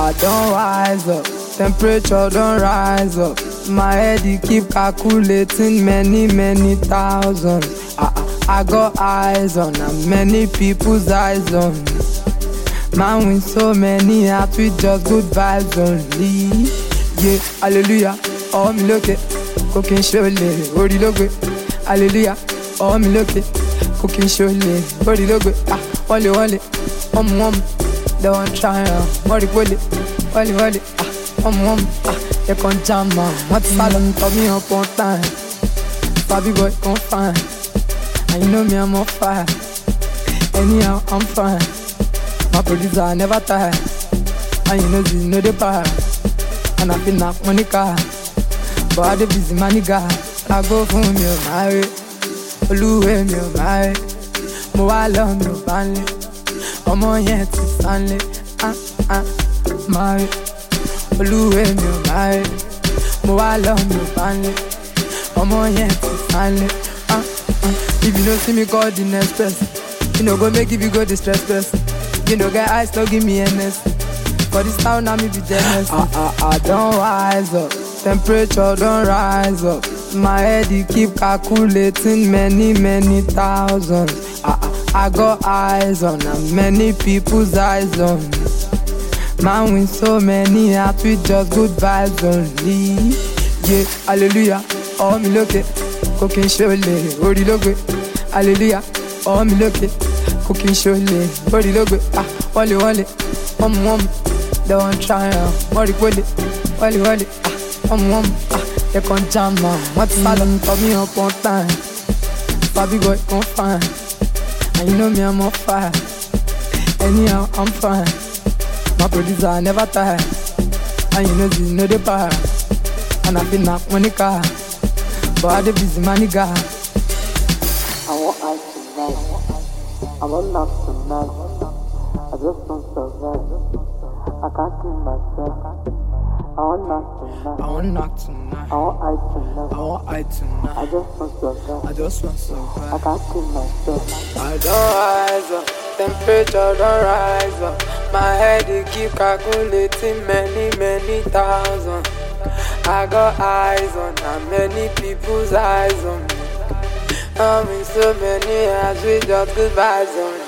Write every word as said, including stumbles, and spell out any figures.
I don't rise up, temperature don't rise up. My head he keep calculating many, many thousands. I, I, I got eyes on, and many people's eyes on. Man with so many hearts with just good vibes only. Yeah, hallelujah, oh me look it, cooking surely, ori logo. Hallelujah, oh me look it, cooking surely, ori logo. Ah, wally wally, um um, they want try, ori wally, wally wally, ah, um um, ah, they can't jam man. What's salon to me up on time? Baby boy can't find, and you know me I'm on fire. Anyhow I'm fine. My producer never tired, and you know this, you know the power. And I feel knock money car, but I the busy money guy. I go for me, oh my way, Oluwe me, oh my way. Mo wa love me, oh banle, omo yen ti sanle. Ah ah, my way, Oluwe me, oh my way. Mo wa love me, oh banle, omo yen ti sanle. Ah ah, if you don't see me call the next person, you know go make if you go distress person. You know get eyes, don't give me N S. For this town, now me be jealous. I, I, I don't rise up, temperature don't rise up. My head he keep calculating many, many thousands. I, I, I got eyes on, and many people's eyes on. Man with so many hearts with just good vibes only. Yeah, hallelujah, oh me look it, cooking surely, ori logo. Hallelujah, oh me look it, cooking surely, ori logo. Ah, wally wally, um um, they want try, ori wally, wally wally, ah, um um, ah, they can't jam man. What's salon to me up on time? Baby boy can't find, and you know me I'm on fire. Anyhow I'm fine. My producer never tired, and you know this, you know the power. And I feel knock money car, but I the busy money guy. I want ice tonight, I want knock tonight. I just want survive, I can't kill myself. I want knock tonight, I want knock tonight, I want ice tonight, I want I tonight. I just want survive, I just want survive. I can't kill myself. I don't rise up, temperature don't rise up. My head he keep calculating many, many thousands. I got eyes on, and many people's eyes on me. I'm in so many eyes with just good vibes on me.